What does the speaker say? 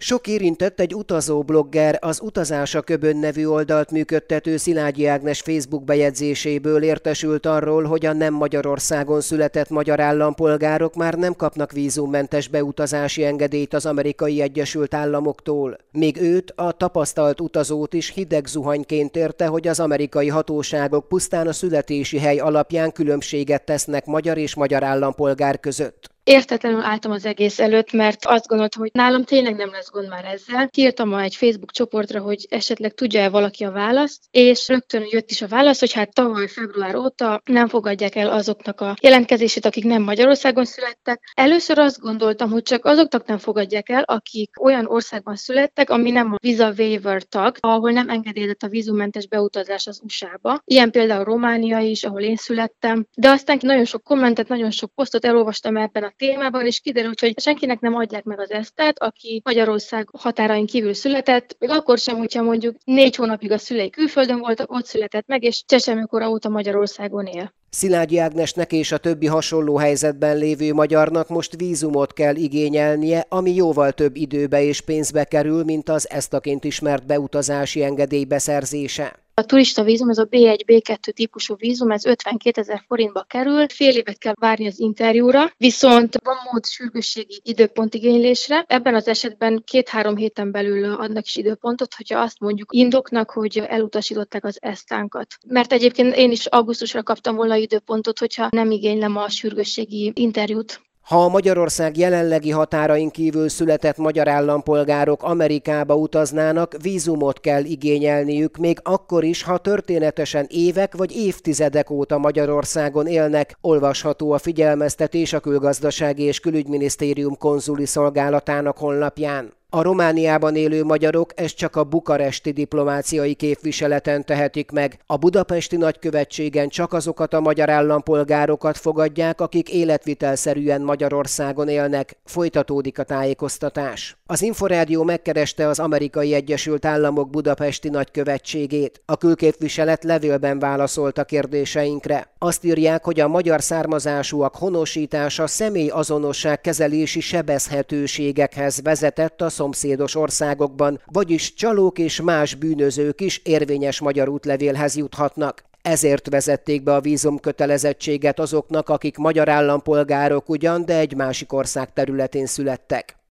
Sok érintett egy utazóblogger, az Utazás a Köbön nevű oldalt működtető Szilágyi Ágnes Facebook bejegyzéséből értesült arról, hogy a nem Magyarországon született magyar állampolgárok már nem kapnak vízummentes beutazási engedélyt az Amerikai Egyesült Államoktól. Még őt, a tapasztalt utazót is hideg zuhanyként érte, hogy az amerikai hatóságok pusztán a születési hely alapján különbséget tesznek magyar és magyar állampolgár között. Értetlenül álltam az egész előtt, mert azt gondoltam, hogy nálam tényleg nem lesz gond már ezzel. Kiírtam ma egy Facebook csoportra, hogy esetleg tudja-e valaki a választ, és rögtön jött is a válasz, hogy hát tavaly február óta nem fogadják el azoknak a jelentkezését, akik nem Magyarországon születtek. Először azt gondoltam, hogy csak azoknak nem fogadják el, akik olyan országban születtek, ami nem a visa waiver tag, ahol nem engedélyezett a vízummentes beutazás az USA-ba. Ilyen például Románia is, ahol én születtem. De aztán nagyon sok kommentet, nagyon sok posztot elolvastam ebben a témában, és kiderült, hogy senkinek nem adják meg az ESTA-t, aki Magyarország határain kívül született, még akkor sem, hogyha mondjuk 4 hónapig a szülei külföldön voltak, ott született meg, és csecsemőkora óta Magyarországon él. Szilágyi Ágnesnek és a többi hasonló helyzetben lévő magyarnak most vízumot kell igényelnie, ami jóval több időbe és pénzbe kerül, mint az ESTA-ként ismert beutazási engedély beszerzése. A turista vízum, ez a B1, B2 típusú vízum, ez 52 000 forintba kerül, fél évet kell várni az interjúra, viszont van mód sürgősségi időpontigénylésre. Ebben az esetben 2-3 héten belül adnak is időpontot, hogyha azt mondjuk indoknak, hogy elutasították az ESTA-nkat. Mert egyébként én is augusztusra kaptam volna időpontot, hogyha nem igénylem a sürgősségi interjút. Ha a Magyarország jelenlegi határain kívül született magyar állampolgárok Amerikába utaznának, vízumot kell igényelniük, még akkor is, ha történetesen évek vagy évtizedek óta Magyarországon élnek, olvasható a figyelmeztetés a Külgazdasági és Külügyminisztérium konzuli szolgálatának honlapján. A Romániában élő magyarok ezt csak a bukaresti diplomáciai képviseleten tehetik meg. A budapesti nagykövetségen csak azokat a magyar állampolgárokat fogadják, akik életvitelszerűen Magyarországon élnek. Folytatódik a tájékoztatás. Az Inforádió megkereste az Amerikai Egyesült Államok budapesti nagykövetségét. A külképviselet levélben válaszolt a kérdéseinkre. Azt írják, hogy a magyar származásúak honosítása személyazonosság kezelési sebezhetőségekhez vezetett a szomszédos országokban, vagyis csalók és más bűnözők is érvényes magyar útlevélhez juthatnak. Ezért vezették be a vízumkötelezettséget azoknak, akik magyar állampolgárok ugyan, de egy másik ország területén születtek.